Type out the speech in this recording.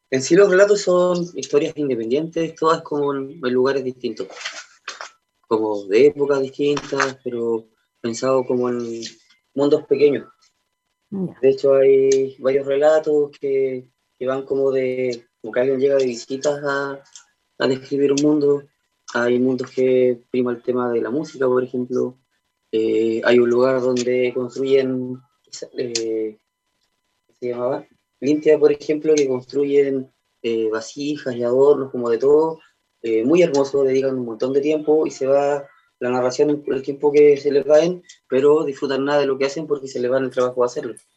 En sí los relatos son historias independientes, todas como en lugares distintos, como de épocas distintas, pero pensado como en mundos pequeños. Ya. De hecho hay varios relatos que van como que alguien llega de visitas a describir un mundo. Hay mundos que prima el tema de la música, por ejemplo. Hay un lugar donde construyen, ¿qué se llamaba? Lintia, por ejemplo, que construyen vasijas y adornos, como de todo, muy hermoso, dedican un montón de tiempo y se va la narración en el tiempo que se les va en, pero disfrutan nada de lo que hacen porque se les va en el trabajo de hacerlo.